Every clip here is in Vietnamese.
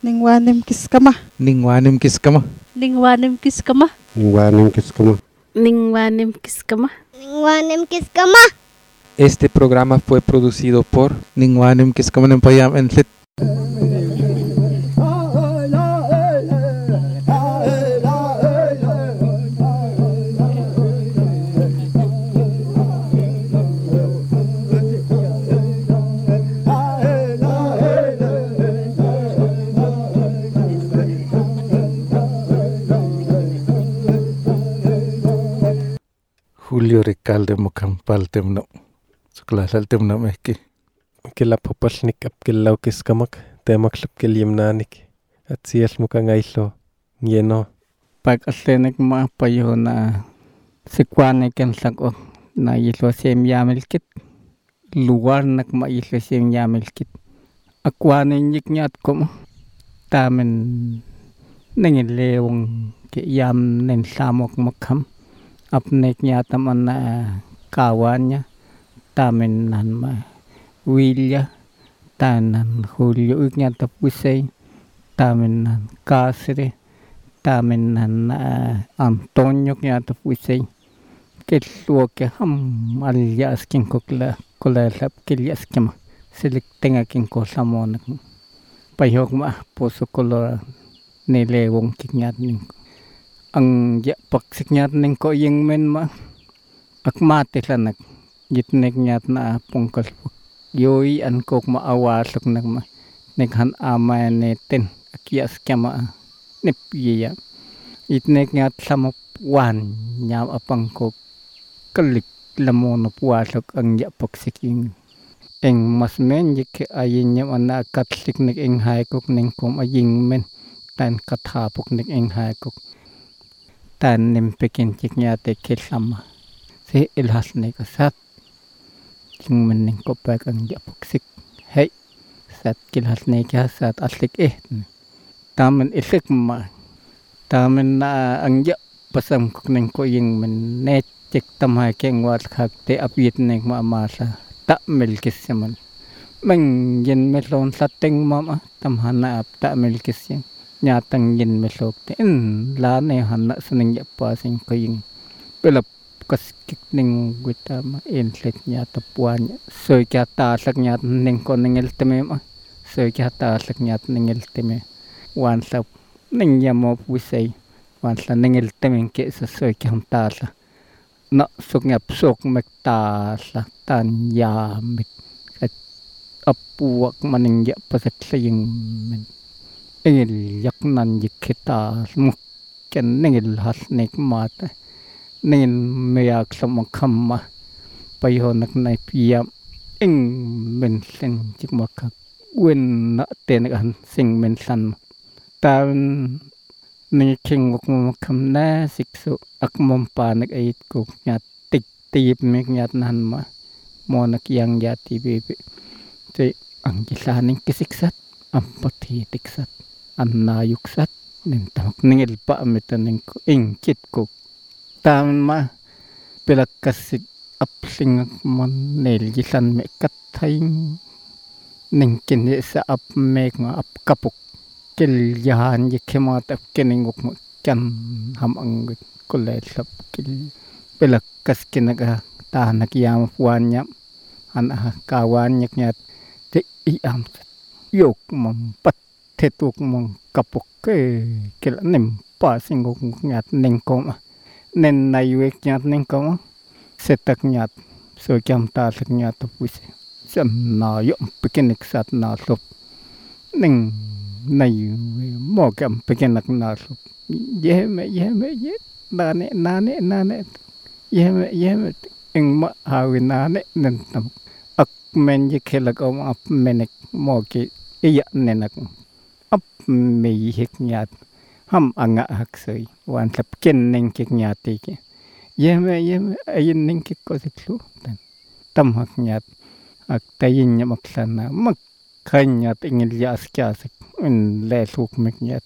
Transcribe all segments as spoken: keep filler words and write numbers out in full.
Ningwanim kiskama. Ningwanim kiskama. Ningwanim kiskama. Ningwanim kiskama. Ningwanim kiskama. Ningwanim kiskama. Este programa fue producido por Ningwanim Kiskama Nempayam Entlit. Julio Ricalde Mocampal Temno. Suklasal Temno Meki. Kila popalnik ap kila kiskamak. Temaklap kilimnanik. At siyas mukangaylo. Ngeno. Pag aslenek mga payo na sikwanek ang sago na yilo siyem yamilkit. Lugar nak mailo siyem yamilkit. Akwanin yik nyat ko mo. Tamen nangilewang kiyam nen samok makam. Apnek niya taman na kawan niya. Tamen nan ma Wilya. Tanan Julio niya tapusay. Tamen nan Kasre. Tamen nan Antonio niya tapusay. Kilwa ke ham alias kin kokla kolalap kilias kema. Silik tenga kin ko samonak. Payok ma poso kolor nilewong kinyat ning. Ang ya paksik nyat ning ko yung men ma akmate lanak gitnek nyat na pungkal yoy an kok maawasok nag ma nekhan ama neten akias kama nepya itnek nyat sama wan nyam apang kok kalik lamono puasok ang ya paksik yung eng mas men yik ayin nyam ana katsik nek eng hai kok ning kom aying men tan kathapok nek eng hai kok tan nimpekin ciknya tekil sama si ilhas ne kasat cing mening kopak ang japaksik hey sat kilhas ne kasat aslik eh tamen isik ma tamen na ang ja pasam kung ko yung men ne cik tamay keng wat khak te apit ne ma masa ta milkis yaman meng yin melon sating mama tamhana ap ta milkis yan nyatang yin mesok te in la ne hanna saning ya pasing kaying pelap kaskik ning guita ma inlet nyata puan soy kya ta sak nyat ning ko ningel teme ma soy kya ta sak nyat ningel teme wan sa ning ya mo wisay wan sa ningel teme ke sa soy kya ta sa na sok nyap sok mek ta sa tan ya mit apuak maning ya pasak saying men Ningil yak nan yikita muk ken ningil has nek mata ningil meyak sama kama payo nak nai piyam ing men sen jik makak wen na tenagan sing men san tan ning king wak makam na sikso ak mampa nak ait ko nyat tik tip mek nyat nan ma mo nak yang yati bebe te ang gisaning kisiksat ampati tiksat anna yuksat nin tamak ningil pa amitan ning ing kit ko taman ma pilakasik apsing man nel gisan me kathaing ning kin sa ap mek nga ap kapuk kil yahan yikemat ap kining uk kan ham ang kulay sap kil pilakas kinaga tahanak yam puanya an kawan nyak nyat te iam yok mampat tetuk mong kapok ke kila nim pa singok nyat ning koma nen naiwek nyat ning koma setak nyat so kyam ta sak nyat pus sam na yo pikinik sat na sop ning nai mo kyam pikinak na sop ye me ye me ye nane nane nane ye me ye me ing ma hawin nane nen tam ak men ye kelak om ap menek mo ki iya nenak ap me hik nyat ham anga hak sei wan tap ken ning kik nyati ke yeme yeme ayin ning kik ko siklu tan tam hak nyat ak tayin nyamak sana mak kanyat ingil yas kyasik in le suk mek nyat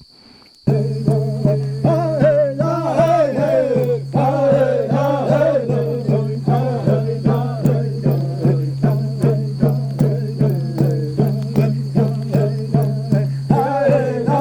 Hey,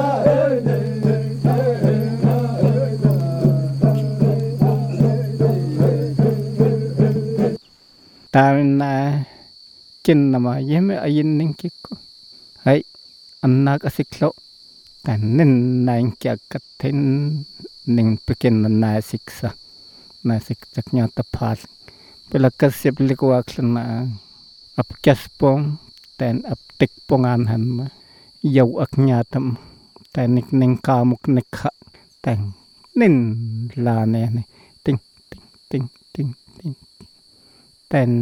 tamin na kin nama yeme ayin ning kiko hai anak asiklo tan nin nain kya katin ning pikin na siksa na siksak nya tapat pela kasip likuak na ap kaspong tan ap tikpongan han ma yaw ak nya tam tan nik ning kamuk nikha tan nin la ne ne ting ting ting ting tan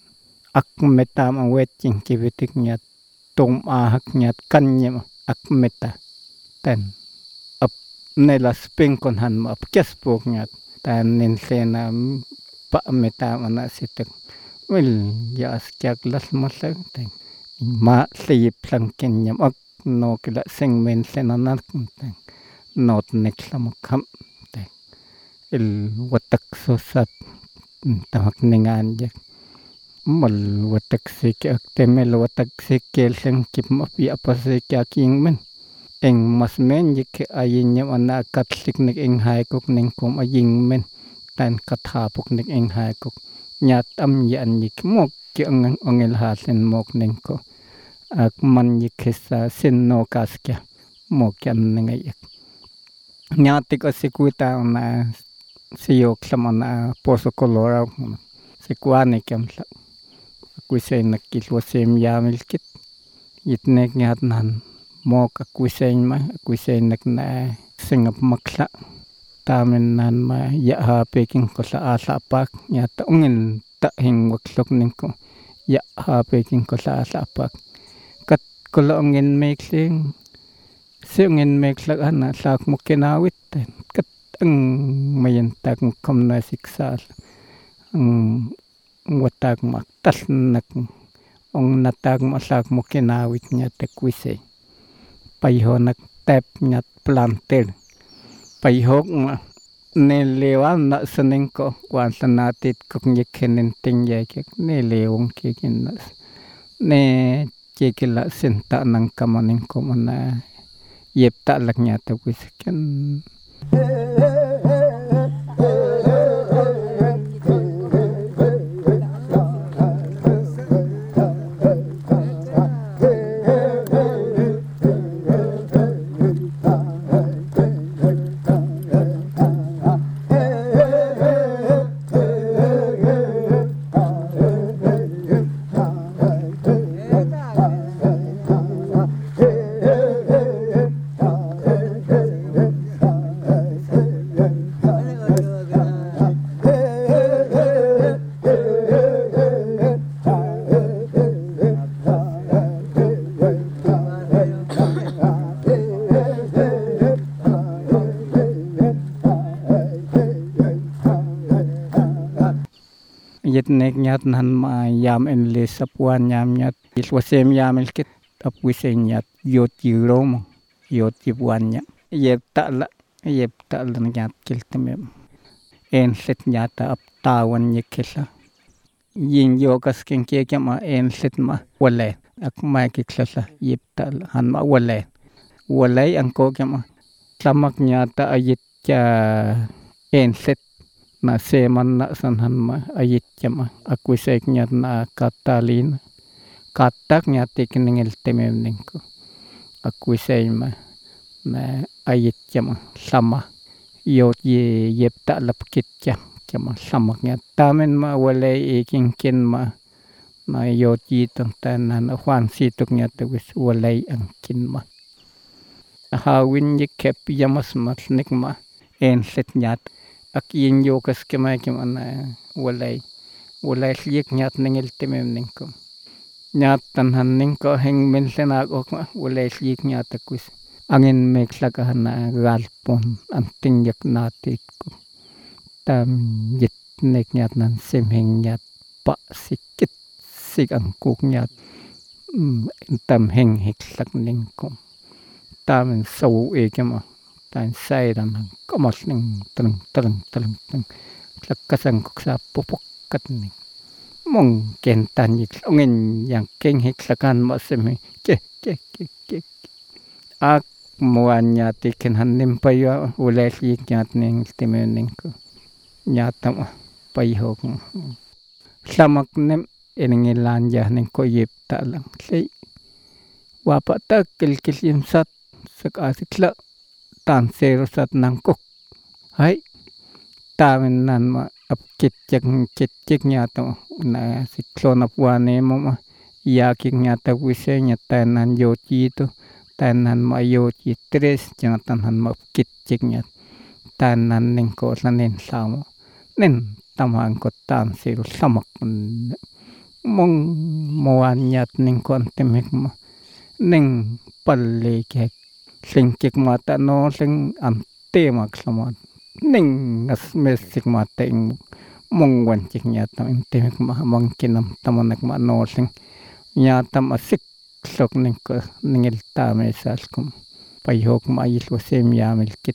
ak metam ang wetching kivitik nya tom ahak nya kanyem ak meta tan ap nela sping kon han ma ap kaspong nya tan nin sena pa metam ana sitek wel ya skyak las masak tan ma sip sang kenyam ak no kila sing men senanak tan not neklam kam tan il watak sosat tamak ningan jak mal watak sik ak temel watak sikel sang kip mapi apa sik king men eng mas men yik ayin nyam ana kat sik nek eng hai kok ning kom ayin men tan katha puk nek eng hai kok nyat am yan yik mok ki ang ongel ha sen mok ning ko ak man yik sa sen no kaskya mok yan ngai nyatik asikuta na siyok samana poso kolora sikwane kem sa kuisay nakilwasem yamilkit yitnek nyat nan mok akuisay ma akuisay nak na singap makla tamen nan ma ya ha peking ko sa asa pak nyata ungin ta hing waklok ningko ya ha peking ko sa asa pak kat kolo ungin mekling singin meklak ana sak mukinawit kat ang mayantak kam na siksal ang watak maktas nak ong natag masak mukinawit nya tekwise payhonak tap nya planter payhok nelewan na senengko kwan sanatit kok nyekenen tingyek nelewong kekin ne kekila senta nang kamaning ko mana yep tak lak nyata wis kan yetnek nyat nan ma yam en le sapwan yam nyat iswasem yam elkit apwisen nyat yot yirom yot yibwan nyat yep ta la yep ta la nyat kiltemem en set nyata ap tawan yekela yin yokas ken ke kama en set ma wale ak ma kiklasa yep ta han ma wale wale ang ko kama samak nyata ayit cha en set na seman na sanhan ma ayit jama akuisek nyat na katalin katak nyati keningel temem ningko akuisek ma na ayit jama sama yot ye yep ta lapkit ja jama sama nyat tamen ma wale ekin ken ma na yot yi tan na hwan situk nyat wis wale ang kin ma hawin ye kep yamas mat nik ma en set nyat ak yin yokas kema kemana walay walay liek nyat ningel temem ningko nyat tanhan ningko heng mensenak ok walay liek nyat akwis angin meklaka na galpon anting yak natik ko tam yit nek nyat nan semheng nyat pa sikit sik angkuk nyat tam heng hiklak ningko tam so e kema tan sai dan komas ning teng teng teng teng kasang koksa popok kat ning mong ken tan yik ngin yang keng hik sakan ma semi ke ke ke ke ak muan nya tiken han nim payo ules yik nyat ning timen ning ko nyatam pai hok Samak nem eningilan ya ning ko yip talang sei. Wapa ta kil kil yim sat sak asikla tan sero sat nang kok. Hai tamen nan ma ap kit jak kit kit nyato na siklon ap wane mo ma ya kik nyata wise nyata nan yo chito tanan ma yo chi tres nyata nan ma kit kit nyat tanan ning ko lanin samo nen tamang ko tan sero samak mong moan nyat ning kon temek ma ning palle ke sing kik mata no sing am temak samot ning as mesik mata ing mong wan kik nyata im temek ma mong kinam tamanak ma no sing nyata ma sik sok ning ko ningil tame salkum payhok ma yilwa sem yamil kit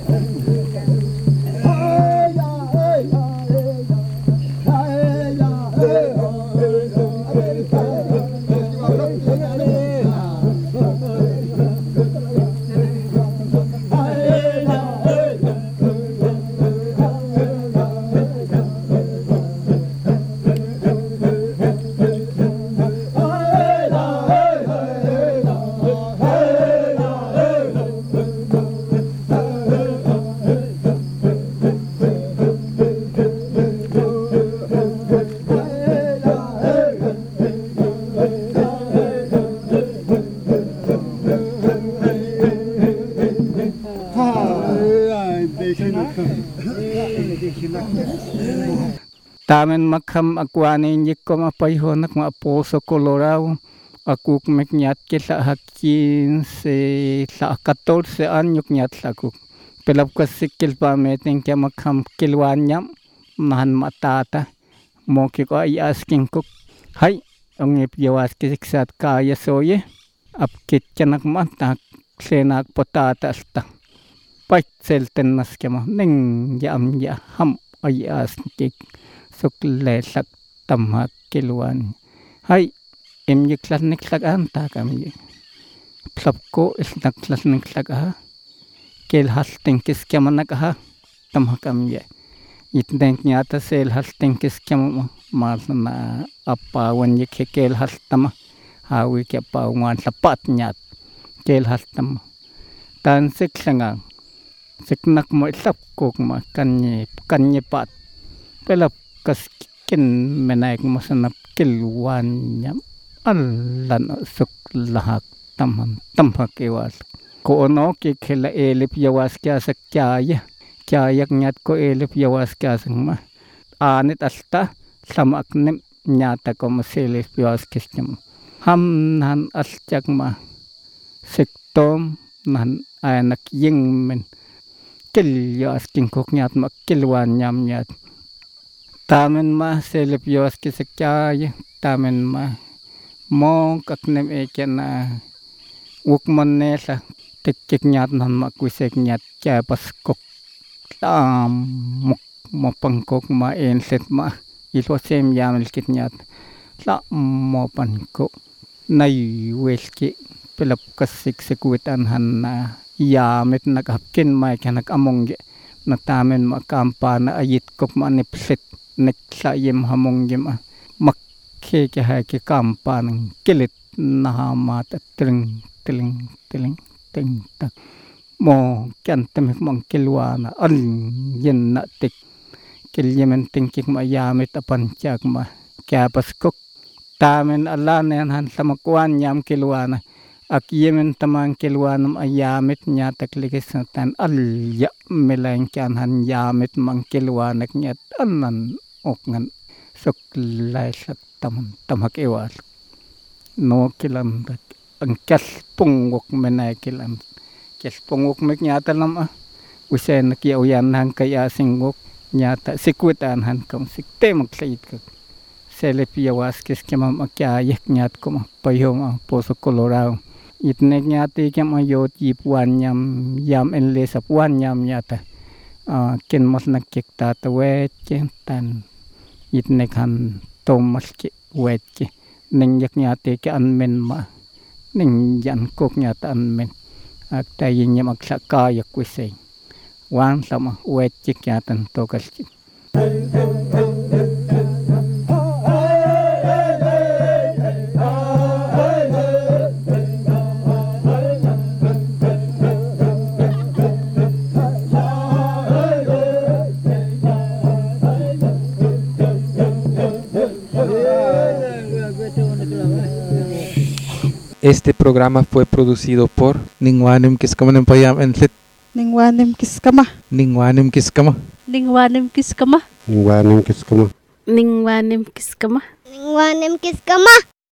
tamen makham akwane nyik ma payhonak ma poso colorado akuk mek nyat ke sa hakin se sa catorce anyuk nyat sakuk pelap ka sikil pa meting ke makham kilwanyam man matata mo ke ko ay asking kuk hai ongep yawas ke siksat kaya soye ap kit chanak mata senak potata sta pai selten nas ke ma ning yam ya ham ay asking sok le sak tamha kilwan hai em yik klas nik sak anta kami plap ko isnak klas nik sak ha kel hasting kis kemanak ha tamha kami itdenk nyata sel hasting kis kem mas na apa wan yik kel hastama hawi ke pa wan sapat nyat kel hastama tan sik sanga siknak mo sap ko ma kanye kanye pat pelap kas kin menaik masanap kilwan nyam allan suk lahak tamhan tamhak ewas ko ono ke khela elip yawas kya sakyaya kya yak nyat ko elip yawas kya sangma anit asta samak nem nyata ko maselis yawas kistem ham nan astyak ma sektom nan anak ying men kil yawas king kok nyat ma kilwan nyam nyat tamen ma selip yawas kisakyaya tamen ma mong kaknem ekena wukman nesa tikik nyat nan ma kwisek nyat kya paskok tam muk mo pangkok ma enset ma ilo sem yamel kit nyat la mo pankok nay welki pelap kasik sekuitan han na yamet nakapkin ma kanak among na tamen ma kampana ayit kop ma nipsit nek sa yem hamong yem makke ke ha ke kampan kilit na mata tring tling tling ting tak mo kan tem mong kilwana al yen na tik kil yemen ting kik ma yamit apan chak ma kya paskok tamen alan han samakwan yam kilwana ak yemen tamang kilwanam ayamit nyatak likis tan al ya melain kan han yamit mang kilwanak nyat anan okngan sok lai sak tam tamhak ewas no kilam ang kas pungok menai kilam kes pungok mek nyata lam usen ki uyan hang kaya singok nyata sikutan han kam siktemak sait ka selep yawas kes kemam akya yak nyat ko payom poso colorado itnek nyati kem ayot yipuan yam yam enle sapuan yam nyata ken mas nakik tatawet tan itnek han tomas ki wet ki ning yak nyate ke anmen ma ning yan kok nyata anmen ak tayin yam ak sakaya kwisay wan sama wet ki nyatan tokas ki Este programa fue producido por Ningwanim Kiskama Payam and Lit Ningwanim Kiskama. Ningwanim Kiskama. Ningwanim Kiskama. Ningwanim Kiskama. Ningwanim Kiskama. Ningwanim Kiskama.